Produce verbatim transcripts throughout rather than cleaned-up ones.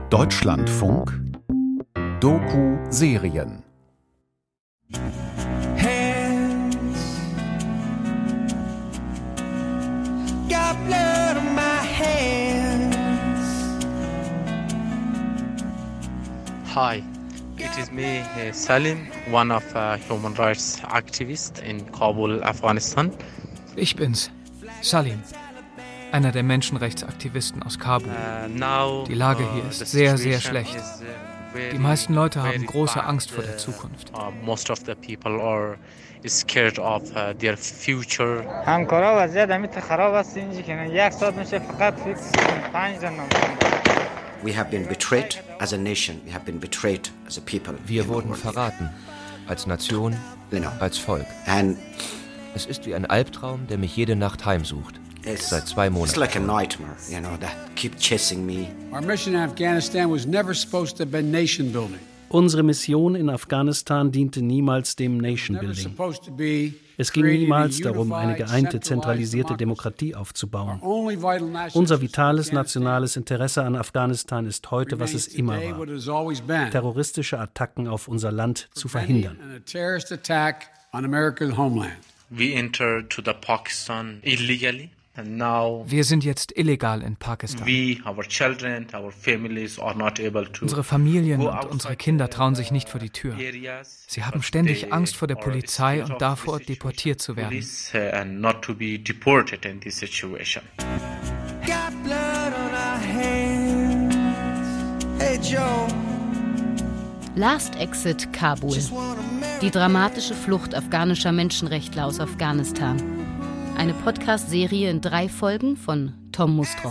Deutschlandfunk Doku-Serien. Hi, it is me, uh, Salim, one of uh, human rights activists in Kabul, Afghanistan. Ich bin's, Salim, einer der Menschenrechtsaktivisten aus Kabul. Die Lage hier ist sehr, sehr schlecht. Die meisten Leute haben große Angst vor der Zukunft. Most of the people are scared of uh, their future. We have been betrayed as a nation. We have been betrayed as a people. Wir wurden verraten, als Nation, als Volk. And es ist wie ein Albtraum, der mich jede Nacht heimsucht. Seit zwei Monaten. It's like a nightmare, you know, that keep chasing me. Our mission in Afghanistan was never supposed to have been nation building. Unsere Mission in Afghanistan diente niemals dem Nation-Building. Es ging niemals darum, eine geeinte, zentralisierte Demokratie aufzubauen. Unser vitales nationales Interesse an Afghanistan ist heute, was es immer war: terroristische Attacken auf unser Land zu verhindern. We entered to the Pakistan illegally. Wir sind jetzt illegal in Pakistan. Unsere Familien und unsere Kinder trauen sich nicht vor die Tür. Sie haben ständig Angst vor der Polizei und davor, deportiert zu werden. Last Exit Kabul. Die dramatische Flucht afghanischer Menschenrechtler aus Afghanistan. Eine Podcast-Serie in drei Folgen von Tom Mustroff.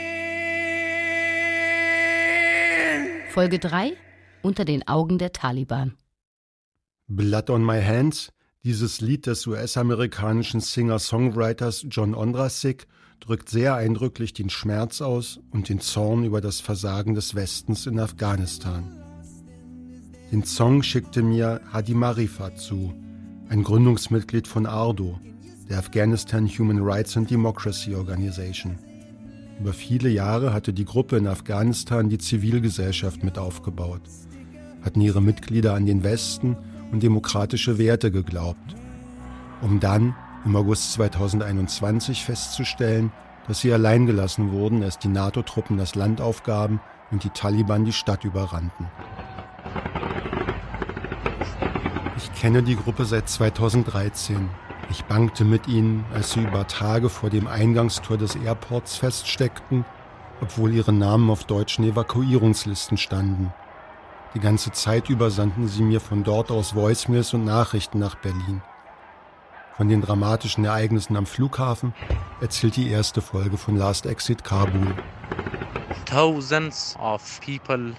Folge drei: Unter den Augen der Taliban. Blood on My Hands, dieses Lied des U S-amerikanischen Singer-Songwriters John Ondrasik, drückt sehr eindrücklich den Schmerz aus und den Zorn über das Versagen des Westens in Afghanistan. Den Song schickte mir Hadi Marifat zu, ein Gründungsmitglied von ARDO, der Afghanistan Human Rights and Democracy Organization. Über viele Jahre hatte die Gruppe in Afghanistan die Zivilgesellschaft mit aufgebaut, hatten ihre Mitglieder an den Westen und demokratische Werte geglaubt, um dann im August zweitausendeinundzwanzig festzustellen, dass sie allein gelassen wurden, als die NATO-Truppen das Land aufgaben und die Taliban die Stadt überrannten. Ich kenne die Gruppe seit zweitausenddreizehn. Ich bangte mit ihnen, als sie über Tage vor dem Eingangstor des Airports feststeckten, obwohl ihre Namen auf deutschen Evakuierungslisten standen. Die ganze Zeit über sandten sie mir von dort aus Voicemails und Nachrichten nach Berlin. Von den dramatischen Ereignissen am Flughafen erzählt die erste Folge von Last Exit Kabul. Thousands of people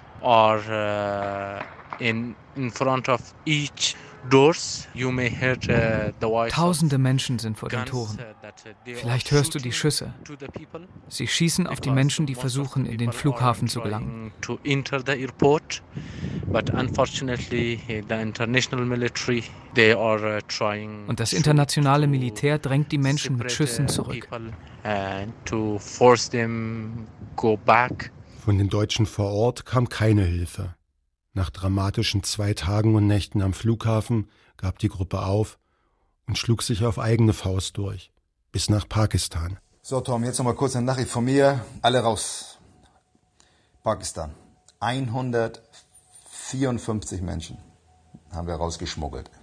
are uh, in, in front of each doors. You may hear uh, the voice. Tausende Menschen sind vor den Toren. Vielleicht hörst du die Schüsse. Sie schießen auf die Menschen, die versuchen, in den Flughafen zu gelangen. To enter the airport, but unfortunately the international military, they are uh, trying. Und das internationale Militär drängt die Menschen mit Schüssen zurück. To force them go back. Von den Deutschen vor Ort kam keine Hilfe. Nach dramatischen zwei Tagen und Nächten am Flughafen gab die Gruppe auf und schlug sich auf eigene Faust durch, bis nach Pakistan. So Tom, jetzt nochmal kurz eine Nachricht von mir. Alle raus. Pakistan. hundertvierundfünfzig Menschen haben wir rausgeschmuggelt.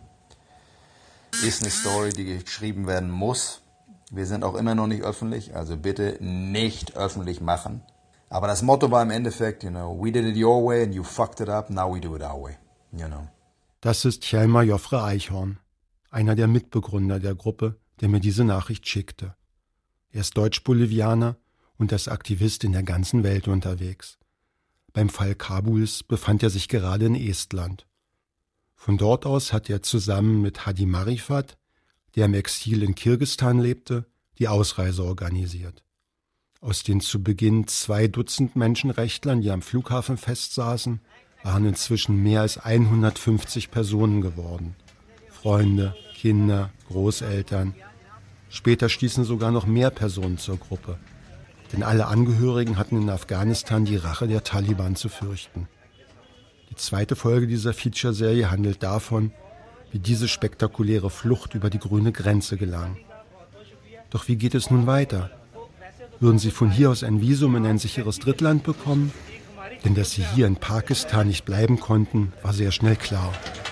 Ist eine Story, die geschrieben werden muss. Wir sind auch immer noch nicht öffentlich, also bitte nicht öffentlich machen. Aber das Motto war im Endeffekt, you know, we did it your way and you fucked it up, now we do it our way, you know. Das ist Hjalmar Joffre Eichhorn, einer der Mitbegründer der Gruppe, der mir diese Nachricht schickte. Er ist Deutsch-Bolivianer und als Aktivist in der ganzen Welt unterwegs. Beim Fall Kabuls befand er sich gerade in Estland. Von dort aus hat er zusammen mit Hadi Marifat, der im Exil in Kirgisistan lebte, die Ausreise organisiert. Aus den zu Beginn zwei Dutzend Menschenrechtlern, die am Flughafen festsaßen, waren inzwischen mehr als hundertfünfzig Personen geworden. Freunde, Kinder, Großeltern. Später stießen sogar noch mehr Personen zur Gruppe. Denn alle Angehörigen hatten in Afghanistan die Rache der Taliban zu fürchten. Die zweite Folge dieser Feature-Serie handelt davon, wie diese spektakuläre Flucht über die grüne Grenze gelang. Doch wie geht es nun weiter? Würden sie von hier aus ein Visum in ein sicheres Drittland bekommen? Denn dass sie hier in Pakistan nicht bleiben konnten, war sehr schnell klar.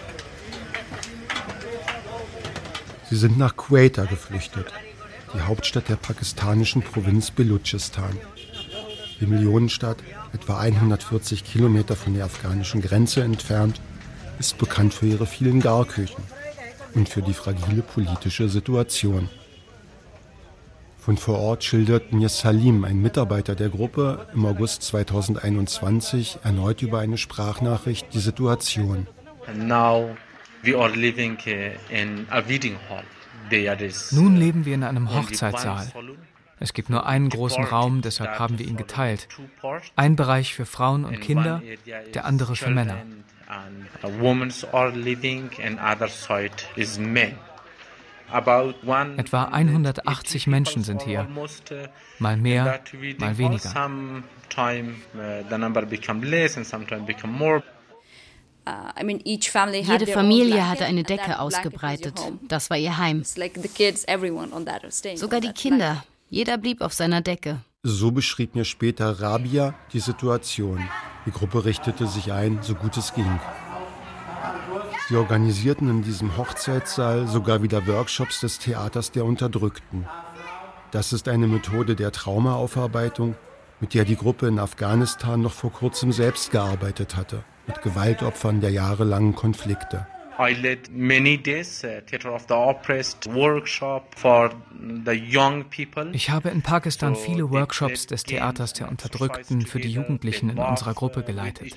Sie sind nach Quetta geflüchtet, die Hauptstadt der pakistanischen Provinz Belutschistan. Die Millionenstadt, etwa hundertvierzig Kilometer von der afghanischen Grenze entfernt, ist bekannt für ihre vielen Garküchen und für die fragile politische Situation. Von vor Ort schildert mir Salim, ein Mitarbeiter der Gruppe, im August zweitausendeinundzwanzig erneut über eine Sprachnachricht die Situation. Now we are living in a wedding hall. Nun leben wir in einem Hochzeitssaal. Es gibt nur einen großen Raum, deshalb haben wir ihn geteilt. Ein Bereich für Frauen und Kinder, der andere für Männer. Etwa hundertachtzig Menschen sind hier, mal mehr, mal weniger. Jede Familie hatte eine Decke ausgebreitet. Das war ihr Heim. Sogar die Kinder. Jeder blieb auf seiner Decke. So beschrieb mir später Rabia die Situation. Die Gruppe richtete sich ein, so gut es ging. Sie organisierten in diesem Hochzeitssaal sogar wieder Workshops des Theaters der Unterdrückten. Das ist eine Methode der Traumaaufarbeitung, mit der die Gruppe in Afghanistan noch vor kurzem selbst gearbeitet hatte, mit Gewaltopfern der jahrelangen Konflikte. I led many days uh, Theater of the Oppressed workshop for the young people. Ich habe in Pakistan viele Workshops des Theaters der Unterdrückten für die Jugendlichen in unserer Gruppe geleitet.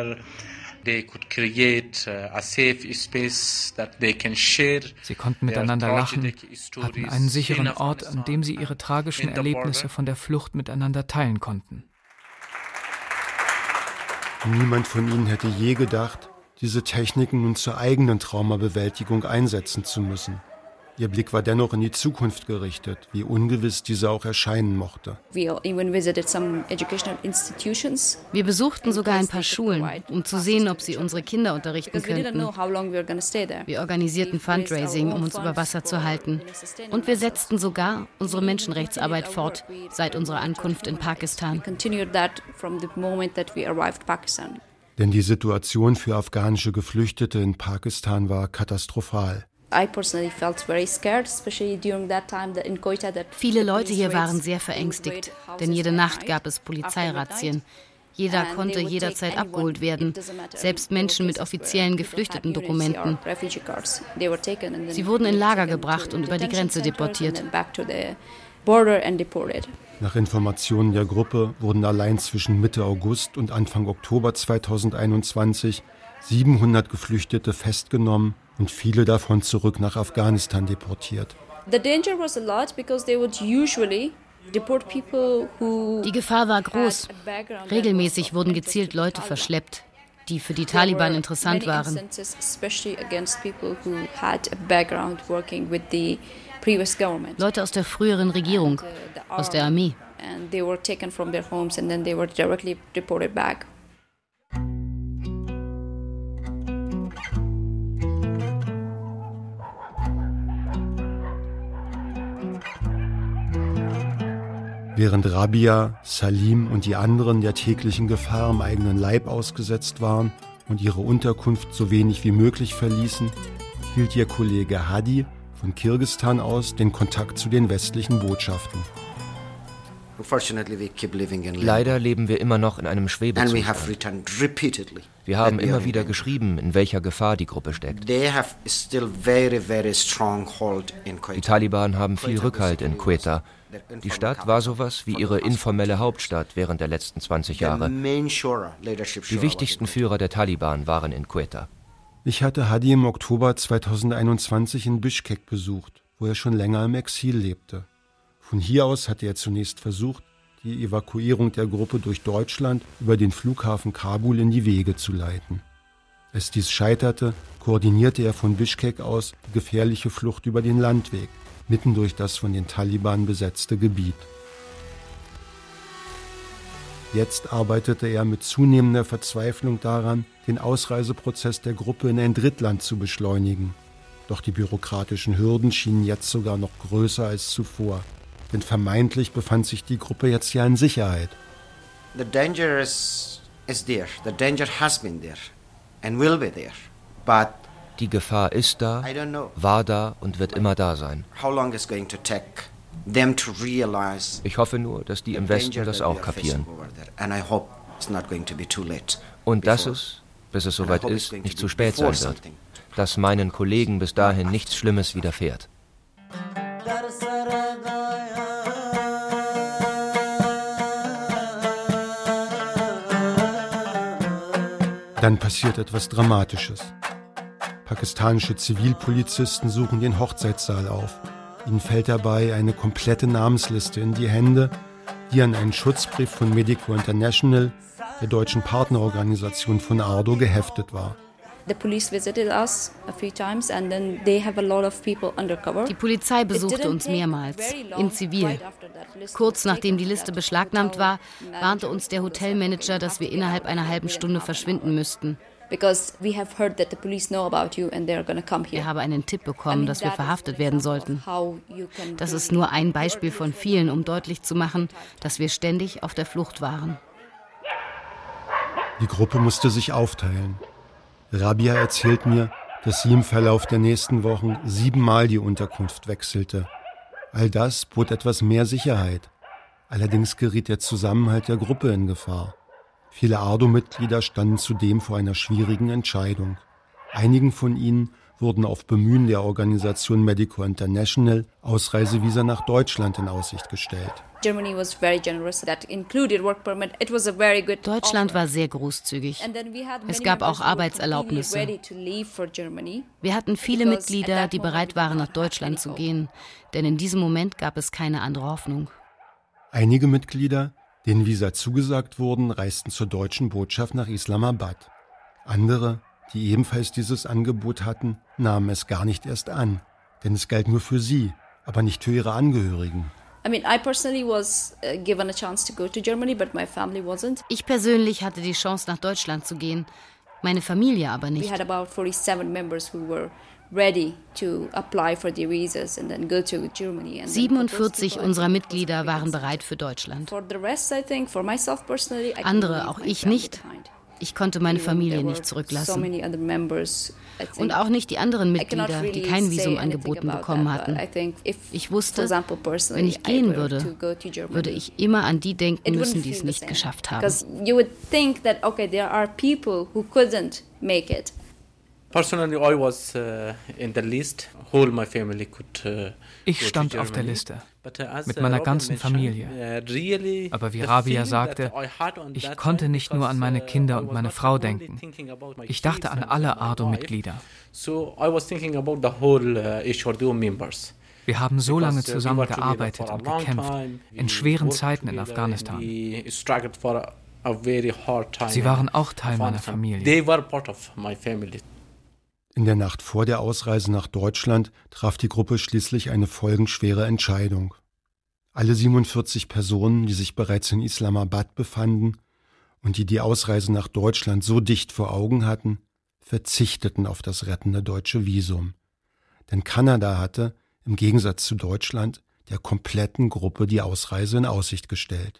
Sie konnten miteinander lachen, hatten einen sicheren Ort, an dem sie ihre tragischen Erlebnisse von der Flucht miteinander teilen konnten. Niemand von ihnen hätte je gedacht, diese Techniken nun zur eigenen Traumabewältigung einsetzen zu müssen. Ihr Blick war dennoch in die Zukunft gerichtet, wie ungewiss diese auch erscheinen mochte. Wir besuchten sogar ein paar Schulen, um zu sehen, ob sie unsere Kinder unterrichten könnten. Wir organisierten Fundraising, um uns über Wasser zu halten. Und wir setzten sogar unsere Menschenrechtsarbeit fort, seit unserer Ankunft in Pakistan. Denn die Situation für afghanische Geflüchtete in Pakistan war katastrophal. Viele Leute hier waren sehr verängstigt, denn jede Nacht gab es Polizeirazzien. Jeder konnte jederzeit abgeholt werden, selbst Menschen mit offiziellen geflüchteten Dokumenten. Sie wurden in Lager gebracht und über die Grenze deportiert. Nach Informationen der Gruppe wurden allein zwischen Mitte August und Anfang Oktober zweitausendeinundzwanzig siebenhundert Geflüchtete festgenommen und viele davon zurück nach Afghanistan deportiert. Die Gefahr war groß. Regelmäßig wurden gezielt Leute verschleppt, die für die Taliban interessant waren. Leute aus der früheren Regierung, aus der Armee. Während Rabia, Salim und die anderen der täglichen Gefahr am eigenen Leib ausgesetzt waren und ihre Unterkunft so wenig wie möglich verließen, hielt ihr Kollege Hadi von Kirgisistan aus den Kontakt zu den westlichen Botschaften. Leider leben wir immer noch in einem Schwebezustand. Wir haben immer wieder geschrieben, in welcher Gefahr die Gruppe steckt. Die Taliban haben viel Rückhalt in Quetta. Die Stadt war sowas wie ihre informelle Hauptstadt während der letzten zwanzig Jahre. Die wichtigsten Führer der Taliban waren in Quetta. Ich hatte Hadi im Oktober zweitausendeinundzwanzig in Bischkek besucht, wo er schon länger im Exil lebte. Von hier aus hatte er zunächst versucht, die Evakuierung der Gruppe durch Deutschland über den Flughafen Kabul in die Wege zu leiten. Als dies scheiterte, koordinierte er von Bischkek aus die gefährliche Flucht über den Landweg, mitten durch das von den Taliban besetzte Gebiet. Jetzt arbeitete er mit zunehmender Verzweiflung daran, den Ausreiseprozess der Gruppe in ein Drittland zu beschleunigen. Doch die bürokratischen Hürden schienen jetzt sogar noch größer als zuvor. Denn vermeintlich befand sich die Gruppe jetzt ja in Sicherheit. The danger is, is there. The danger has been there and will be there. But die Gefahr ist da, war da und wird immer da sein. How long is going to take them to realize? Ich hoffe nur, dass die im Westen das auch kapieren. And I hope it's not going to be too late. Und dass es, bis es soweit ist, nicht zu spät sein wird. Dass meinen Kollegen bis dahin nichts Schlimmes widerfährt. Dann passiert etwas Dramatisches. Pakistanische Zivilpolizisten suchen den Hochzeitssaal auf. Ihnen fällt dabei eine komplette Namensliste in die Hände, die an einen Schutzbrief von Medico International, der deutschen Partnerorganisation von ARDO, geheftet war. Die Polizei besuchte uns mehrmals, in Zivil. Kurz nachdem die Liste beschlagnahmt war, warnte uns der Hotelmanager, dass wir innerhalb einer halben Stunde verschwinden müssten. Er habe einen Tipp bekommen, dass wir verhaftet werden sollten. Das ist nur ein Beispiel von vielen, um deutlich zu machen, dass wir ständig auf der Flucht waren. Die Gruppe musste sich aufteilen. Rabia erzählt mir, dass sie im Verlauf der nächsten Wochen siebenmal die Unterkunft wechselte. All das bot etwas mehr Sicherheit. Allerdings geriet der Zusammenhalt der Gruppe in Gefahr. Viele ARDO-Mitglieder standen zudem vor einer schwierigen Entscheidung. Einigen von ihnen wurden auf Bemühen der Organisation Medico International Ausreisevisa nach Deutschland in Aussicht gestellt. Deutschland war sehr großzügig. Es gab auch Arbeitserlaubnisse. Wir hatten viele Mitglieder, die bereit waren, nach Deutschland zu gehen, denn in diesem Moment gab es keine andere Hoffnung. Einige Mitglieder, denen Visa zugesagt wurden, reisten zur deutschen Botschaft nach Islamabad. Andere, die ebenfalls dieses Angebot hatten, nahmen es gar nicht erst an, denn es galt nur für sie, aber nicht für ihre Angehörigen. Ich persönlich hatte die Chance, nach Deutschland zu gehen, meine Familie aber nicht. siebenundvierzig unserer Mitglieder waren bereit für Deutschland. Andere, auch ich nicht. Ich konnte meine Familie nicht zurücklassen. Und auch nicht die anderen Mitglieder, die kein Visum angeboten bekommen hatten. Ich wusste, wenn ich gehen würde, würde ich immer an die denken müssen, die es nicht geschafft haben. Personally, I was uh, in the list. Whole my family could. Uh, ich stand auf der Liste mit meiner ganzen Familie. Aber wie Rabia sagte, ich konnte nicht nur an meine Kinder und meine Frau denken. Ich dachte an alle ARDO-Mitglieder. Wir haben so lange zusammen gearbeitet und gekämpft, in schweren Zeiten in Afghanistan. Sie waren auch Teil meiner Familie. In der Nacht vor der Ausreise nach Deutschland traf die Gruppe schließlich eine folgenschwere Entscheidung. Alle siebenundvierzig Personen, die sich bereits in Islamabad befanden und die die Ausreise nach Deutschland so dicht vor Augen hatten, verzichteten auf das rettende deutsche Visum. Denn Kanada hatte, im Gegensatz zu Deutschland, der kompletten Gruppe die Ausreise in Aussicht gestellt.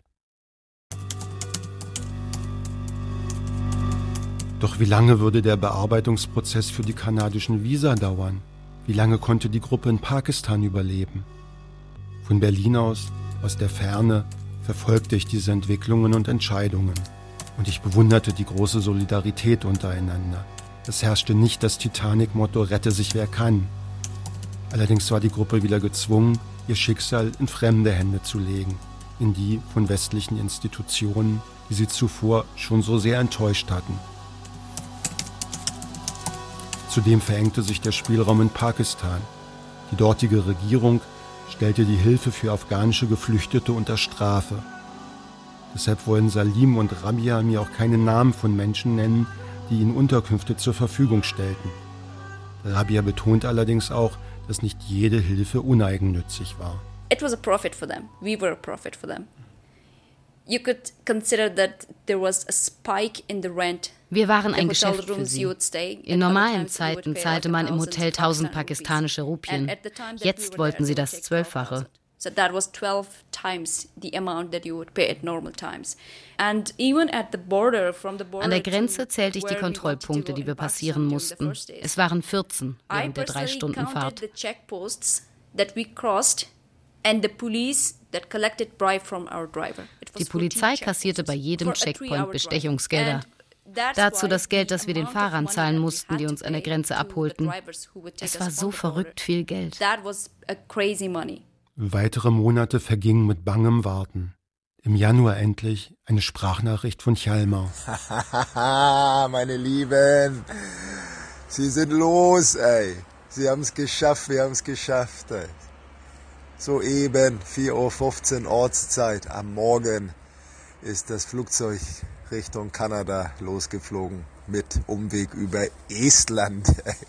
Doch wie lange würde der Bearbeitungsprozess für die kanadischen Visa dauern? Wie lange konnte die Gruppe in Pakistan überleben? Von Berlin aus, aus der Ferne, verfolgte ich diese Entwicklungen und Entscheidungen. Und ich bewunderte die große Solidarität untereinander. Es herrschte nicht das Titanic-Motto „Rette sich wer kann". Allerdings war die Gruppe wieder gezwungen, ihr Schicksal in fremde Hände zu legen, in die von westlichen Institutionen, die sie zuvor schon so sehr enttäuscht hatten. Zudem verengte sich der Spielraum in Pakistan. Die dortige Regierung stellte die Hilfe für afghanische Geflüchtete unter Strafe. Deshalb wollen Salim und Rabia mir auch keine Namen von Menschen nennen, die ihnen Unterkünfte zur Verfügung stellten. Rabia betont allerdings auch, dass nicht jede Hilfe uneigennützig war. It was a profit for them. We were a profit for them. You could consider that there was a spike in the rent. Wir waren ein Geschäft für sie. In normalen Zeiten zahlte man im Hotel tausend pakistanische Rupien. Jetzt wollten sie das Zwölffache. So that was twelve times the amount that you would pay at normal times. And even at the border, from the border. An der Grenze zählte ich die Kontrollpunkte, die wir passieren mussten. Es waren vierzehn während der drei Stunden Fahrt. The checkposts that we crossed and the police that collected bribe from our driver. Die Polizei kassierte bei jedem Checkpoint Bestechungsgelder. Dazu das Geld, das wir den Fahrern zahlen mussten, die uns an der Grenze abholten. Es war so verrückt viel Geld. That was a crazy money. Weitere Monate vergingen mit bangem Warten. Im Januar endlich eine Sprachnachricht von Hjalmar. Meine Lieben, Sie sind los, ey. Sie haben es geschafft, wir haben es geschafft, ey. Soeben, vier Uhr fünfzehn Ortszeit, am Morgen ist das Flugzeug Richtung Kanada losgeflogen, mit Umweg über Estland.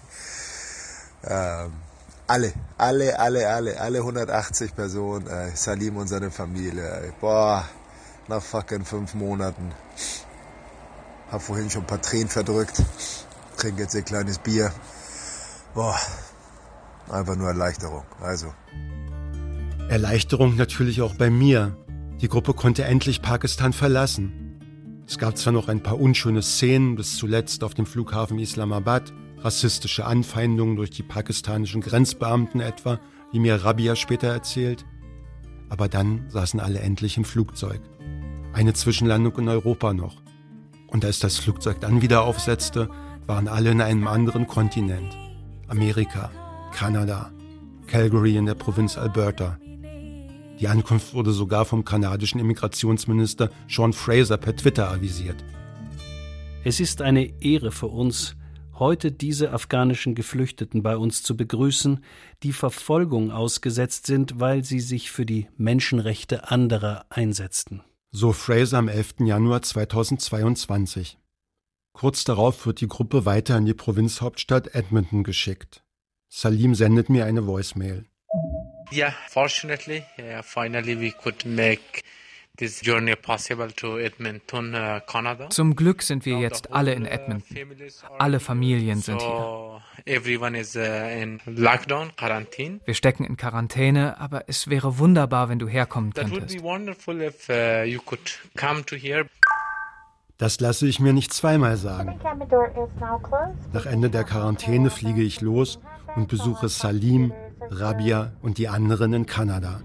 ähm, alle, alle, alle, alle, alle hundertachtzig Personen, ey. Salim und seine Familie, ey. Boah, nach fucking fünf Monaten. Hab vorhin schon ein paar Tränen verdrückt, trinke jetzt ein kleines Bier. Boah, einfach nur Erleichterung, also. Erleichterung natürlich auch bei mir. Die Gruppe konnte endlich Pakistan verlassen. Es gab zwar noch ein paar unschöne Szenen, bis zuletzt auf dem Flughafen Islamabad, rassistische Anfeindungen durch die pakistanischen Grenzbeamten etwa, wie mir Rabia später erzählt. Aber dann saßen alle endlich im Flugzeug. Eine Zwischenlandung in Europa noch. Und als das Flugzeug dann wieder aufsetzte, waren alle in einem anderen Kontinent. Amerika, Kanada, Calgary in der Provinz Alberta. Die Ankunft wurde sogar vom kanadischen Immigrationsminister Sean Fraser per Twitter avisiert. Es ist eine Ehre für uns, heute diese afghanischen Geflüchteten bei uns zu begrüßen, die Verfolgung ausgesetzt sind, weil sie sich für die Menschenrechte anderer einsetzten. So Fraser am elften Januar zweitausendzweiundzwanzig. Kurz darauf wird die Gruppe weiter in die Provinzhauptstadt Edmonton geschickt. Salim sendet mir eine Voicemail. Yeah, fortunately, yeah, finally we could make this journey possible to Edmonton, uh, Canada. Zum Glück sind wir jetzt alle in Edmonton. Alle Familien sind hier. Everyone is in lockdown, quarantine. Wir stecken in Quarantäne, aber es wäre wunderbar, wenn du herkommen könntest. That would be wonderful if uh, you could come to here. Das lasse ich mir nicht zweimal sagen. Nach Ende der Quarantäne fliege ich los und besuche Salim, Rabia und die anderen in Kanada.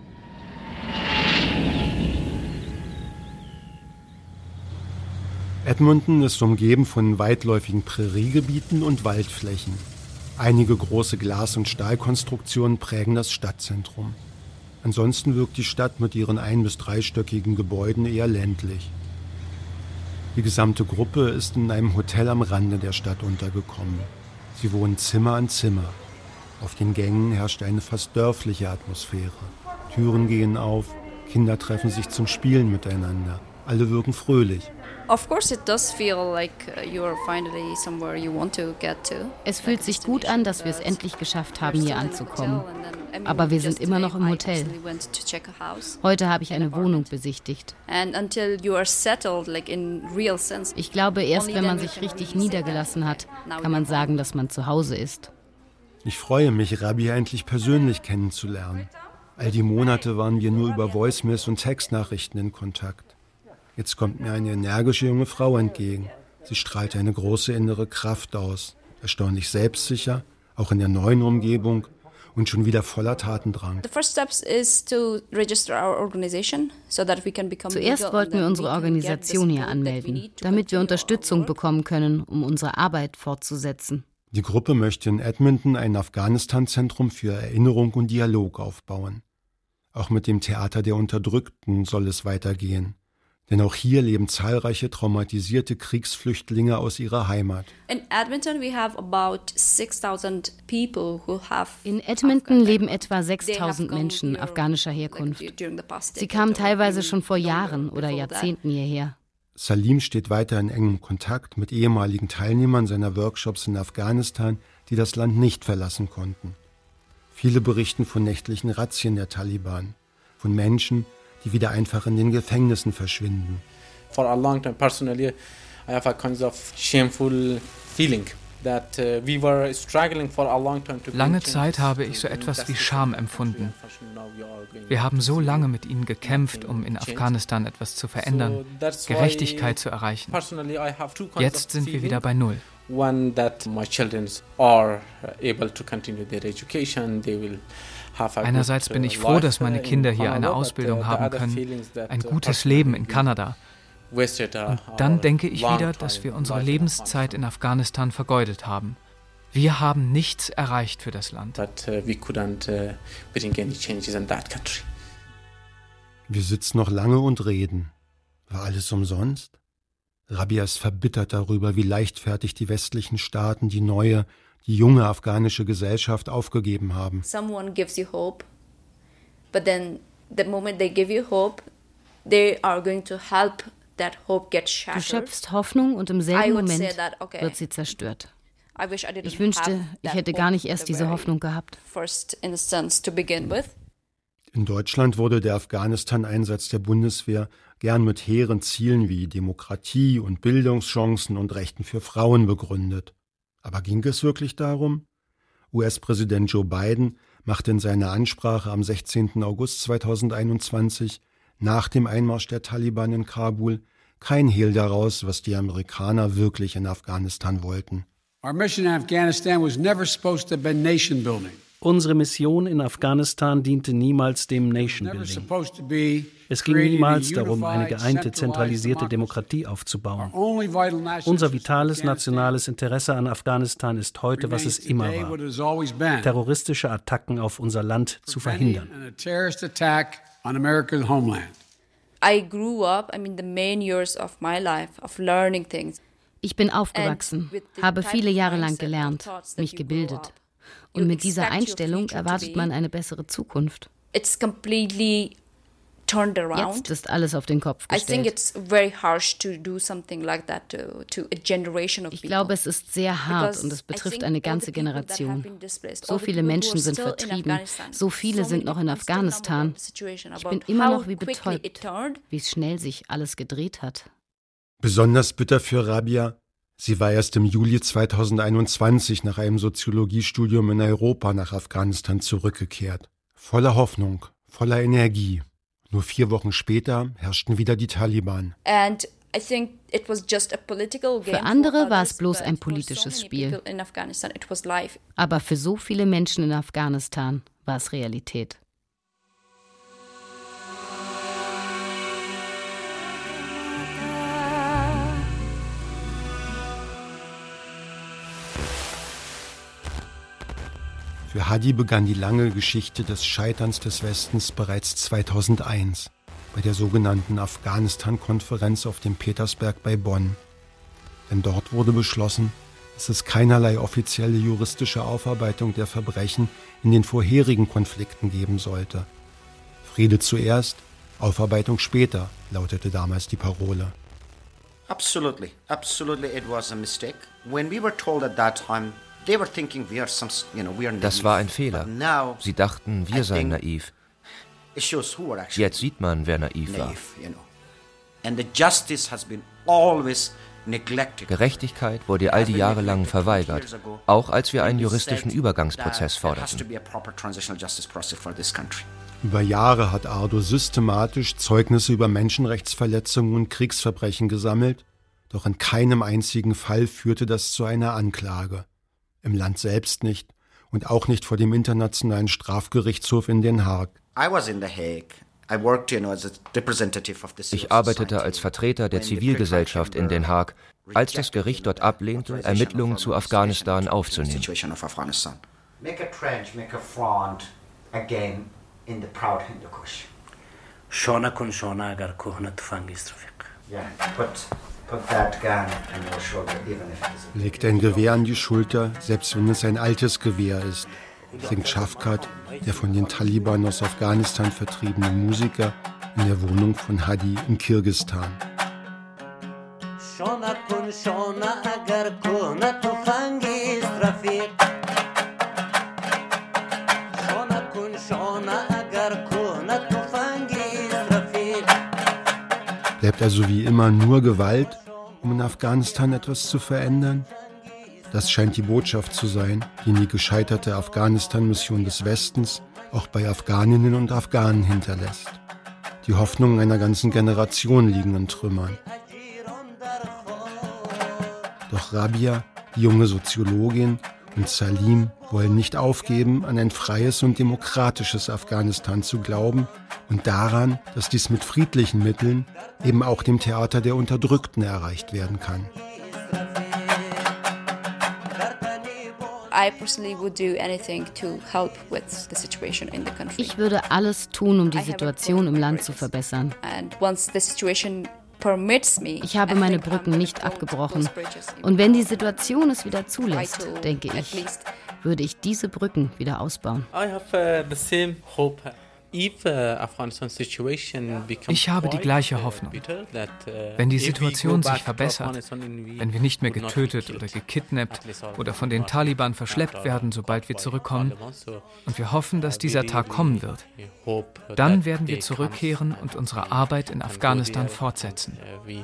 Edmonton ist umgeben von weitläufigen Präriegebieten und Waldflächen. Einige große Glas- und Stahlkonstruktionen prägen das Stadtzentrum. Ansonsten wirkt die Stadt mit ihren ein- bis dreistöckigen Gebäuden eher ländlich. Die gesamte Gruppe ist in einem Hotel am Rande der Stadt untergekommen. Sie wohnen Zimmer an Zimmer. Auf den Gängen herrscht eine fast dörfliche Atmosphäre. Türen gehen auf, Kinder treffen sich zum Spielen miteinander. Alle wirken fröhlich. Es fühlt sich gut an, dass wir es endlich geschafft haben, hier anzukommen. Aber wir sind immer noch im Hotel. Heute habe ich eine Wohnung besichtigt. Ich glaube, erst wenn man sich richtig niedergelassen hat, kann man sagen, dass man zu Hause ist. Ich freue mich, Rabia endlich persönlich kennenzulernen. All die Monate waren wir nur über Voicemails und Textnachrichten in Kontakt. Jetzt kommt mir eine energische junge Frau entgegen. Sie strahlt eine große innere Kraft aus, erstaunlich selbstsicher, auch in der neuen Umgebung und schon wieder voller Tatendrang. Zuerst wollten wir unsere Organisation hier anmelden, damit wir Unterstützung bekommen können, um unsere Arbeit fortzusetzen. Die Gruppe möchte in Edmonton ein Afghanistan-Zentrum für Erinnerung und Dialog aufbauen. Auch mit dem Theater der Unterdrückten soll es weitergehen. Denn auch hier leben zahlreiche traumatisierte Kriegsflüchtlinge aus ihrer Heimat. In Edmonton leben etwa sechstausend Menschen afghanischer Herkunft. Sie kamen teilweise schon vor Jahren oder Jahrzehnten hierher. Salim steht weiter in engem Kontakt mit ehemaligen Teilnehmern seiner Workshops in Afghanistan, die das Land nicht verlassen konnten. Viele berichten von nächtlichen Razzien der Taliban, von Menschen, die wieder einfach in den Gefängnissen verschwinden. For a long time, personally, I have a kind of shameful feeling. Lange Zeit habe ich so etwas wie Scham empfunden. Wir haben so lange mit ihnen gekämpft, um in Afghanistan etwas zu verändern, Gerechtigkeit zu erreichen. Jetzt sind wir wieder bei Null. Einerseits bin ich froh, dass meine Kinder hier eine Ausbildung haben können, ein gutes Leben in Kanada. Und dann denke ich wieder, dass wir unsere Lebenszeit in Afghanistan vergeudet haben. Wir haben nichts erreicht für das Land. Wir sitzen noch lange und reden. War alles umsonst? Rabia ist verbittert darüber, wie leichtfertig die westlichen Staaten die neue, die junge afghanische Gesellschaft aufgegeben haben. Someone gives you hope, but then the moment they give you hope, they are going to help. Du schöpfst Hoffnung und im selben Moment wird sie zerstört. Ich wünschte, ich hätte gar nicht erst diese Hoffnung gehabt. In Deutschland wurde der Afghanistan-Einsatz der Bundeswehr gern mit hehren Zielen wie Demokratie und Bildungschancen und Rechten für Frauen begründet. Aber ging es wirklich darum? U S-Präsident Joe Biden machte in seiner Ansprache am sechzehnten August zweitausendeinundzwanzig nach dem Einmarsch der Taliban in Kabul kein Hehl daraus, was die Amerikaner wirklich in Afghanistan wollten. Our mission in Afghanistan was never supposed to have been nation building. Unsere Mission in Afghanistan diente niemals dem Nation-Building. Es ging niemals darum, eine geeinte, zentralisierte Demokratie aufzubauen. Unser vitales nationales Interesse an Afghanistan ist heute, was es immer war: terroristische Attacken auf unser Land zu verhindern. On America's homeland. I grew up, I mean the main years of my life of learning things. Ich bin aufgewachsen, habe viele Jahre lang gelernt, mich gebildet. Und mit dieser Einstellung erwartet man eine bessere Zukunft. It's completely turned around. Jetzt ist alles auf den Kopf gestellt. I think it's very harsh to do something like that to, to a generation of people. Ich glaube, es ist sehr hart und es betrifft eine ganze Generation. So viele Menschen sind vertrieben, so viele sind noch in Afghanistan. Ich bin immer noch wie betäubt, wie schnell sich alles gedreht hat. Besonders bitter für Rabia: Sie war erst im Juli zweitausendeinundzwanzig nach einem Soziologiestudium in Europa nach Afghanistan zurückgekehrt. Voller Hoffnung, voller Energie. Nur vier Wochen später herrschten wieder die Taliban. Für andere war es bloß ein politisches Spiel. Aber für so viele Menschen in Afghanistan war es Realität. Für Hadi begann die lange Geschichte des Scheiterns des Westens bereits zweitausendeins bei der sogenannten Afghanistan-Konferenz auf dem Petersberg bei Bonn. Denn dort wurde beschlossen, dass es keinerlei offizielle juristische Aufarbeitung der Verbrechen in den vorherigen Konflikten geben sollte. Friede zuerst, Aufarbeitung später, lautete damals die Parole. Absolutely, absolutely it was a mistake. When we were told at that time, das war ein Fehler. Sie dachten, wir seien naiv. Jetzt sieht man, wer naiv war. Gerechtigkeit wurde all die Jahre lang verweigert, auch als wir einen juristischen Übergangsprozess forderten. Über Jahre hat Ardo systematisch Zeugnisse über Menschenrechtsverletzungen und Kriegsverbrechen gesammelt, doch in keinem einzigen Fall führte das zu einer Anklage. Im Land selbst nicht und auch nicht vor dem Internationalen Strafgerichtshof in Den Haag. Ich arbeitete als Vertreter der Zivilgesellschaft in Den Haag, als das Gericht dort ablehnte, Ermittlungen zu Afghanistan aufzunehmen. Legt ein Gewehr an die Schulter, selbst wenn es ein altes Gewehr ist, singt Shafkat, der von den Taliban aus Afghanistan vertriebene Musiker, in der Wohnung von Hadi in Kirgisistan. Bleibt also wie immer nur Gewalt, um in Afghanistan etwas zu verändern? Das scheint die Botschaft zu sein, die die gescheiterte Afghanistan-Mission des Westens auch bei Afghaninnen und Afghanen hinterlässt. Die Hoffnungen einer ganzen Generation liegen in Trümmern. Doch Rabia, die junge Soziologin, und Salim wollen nicht aufgeben, an ein freies und demokratisches Afghanistan zu glauben und daran, dass dies mit friedlichen Mitteln eben auch dem Theater der Unterdrückten erreicht werden kann. Ich würde alles tun, um die Situation im Land zu verbessern. Ich habe meine Brücken nicht abgebrochen. Und wenn die Situation es wieder zulässt, denke ich, würde ich diese Brücken wieder ausbauen. Ich habe die gleiche Hoffnung. Wenn die Situation sich verbessert, wenn wir nicht mehr getötet oder gekidnappt oder von den Taliban verschleppt werden, sobald wir zurückkommen, und wir hoffen, dass dieser Tag kommen wird, dann werden wir zurückkehren und unsere Arbeit in Afghanistan fortsetzen.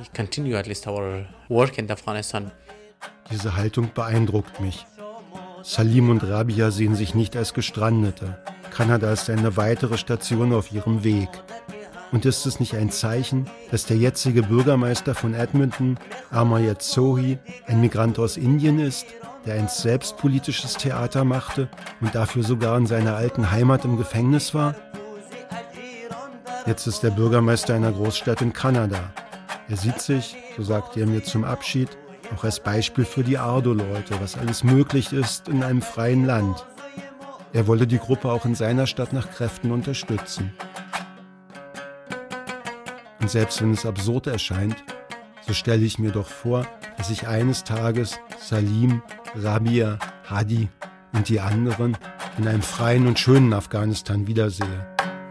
Diese Haltung beeindruckt mich. Salim und Rabia sehen sich nicht als Gestrandete. Kanada ist eine weitere Station auf ihrem Weg. Und ist es nicht ein Zeichen, dass der jetzige Bürgermeister von Edmonton, Amarjad Sohi, ein Migrant aus Indien ist, der einst selbst politisches Theater machte und dafür sogar in seiner alten Heimat im Gefängnis war? Jetzt ist er Bürgermeister einer Großstadt in Kanada. Er sieht sich, so sagte er mir zum Abschied, auch als Beispiel für die Ardo-Leute, was alles möglich ist in einem freien Land. Er wolle die Gruppe auch in seiner Stadt nach Kräften unterstützen. Und selbst wenn es absurd erscheint, so stelle ich mir doch vor, dass ich eines Tages Salim, Rabia, Hadi und die anderen in einem freien und schönen Afghanistan wiedersehe.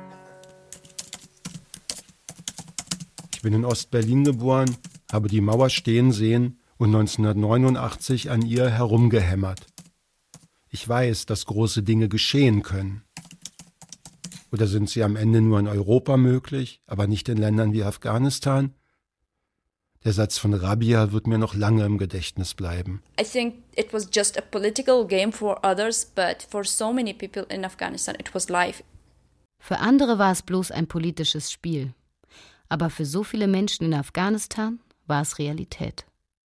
Ich bin in Ost-Berlin geboren, habe die Mauer stehen sehen und neunzehnhundertneunundachtzig an ihr herumgehämmert. Ich weiß, dass große Dinge geschehen können. Oder sind sie am Ende nur in Europa möglich, aber nicht in Ländern wie Afghanistan? Der Satz von Rabia wird mir noch lange im Gedächtnis bleiben. I think it was just a political game for others, but for so many people in Afghanistan it was life. Für andere war es bloß ein politisches Spiel. Aber für so viele Menschen in Afghanistan war es Realität.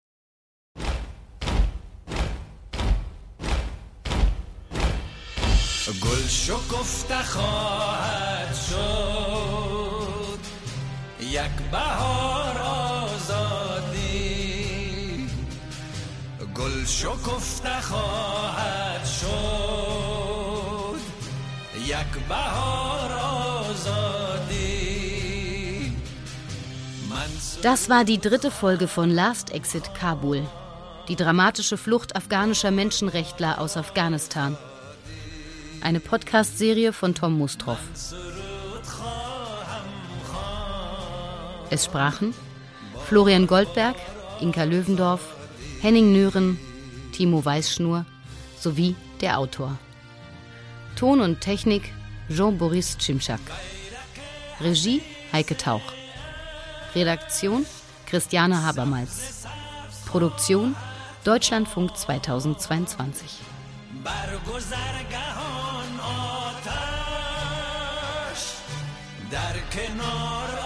گل شکفته خواهد شد یک بهار آزادی گل شکفته خواهد شد یک بهار آزادی. Das war die dritte Folge von Last Exit Kabul, die dramatische Flucht afghanischer Menschenrechtler aus Afghanistan. Eine Podcast-Serie von Tom Mustroff. Es sprachen Florian Goldberg, Inka Löwendorf, Henning Nören, Timo Weißschnur sowie der Autor. Ton und Technik Jean-Boris Cimczak. Regie Heike Tauch. Redaktion Christiane Habermals. Produktion Deutschlandfunk zweitausendzweiundzwanzig. برگذرگهان آتش در کنار